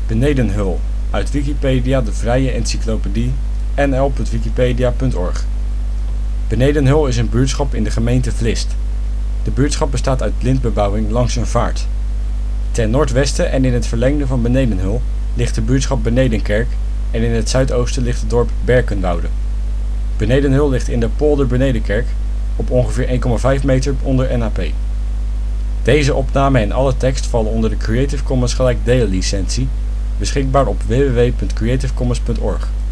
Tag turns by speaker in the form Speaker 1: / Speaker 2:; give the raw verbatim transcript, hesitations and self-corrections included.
Speaker 1: Benedenhul, uit Wikipedia, de vrije encyclopedie. N L punt wikipedia punt org. Benedenhul is een buurtschap in de gemeente Vlist. De buurtschap bestaat uit lintbebouwing langs een vaart. Ten noordwesten en in het verlengde van Benedenhul ligt de buurtschap Benedenkerk en in het zuidoosten ligt het dorp Berkenwoude. Benedenhul ligt in de polder Benedenkerk op ongeveer één komma vijf meter onder N A P. Deze opname en alle tekst vallen onder de Creative Commons gelijkdelen licentie, beschikbaar op w w w punt creative commons punt org.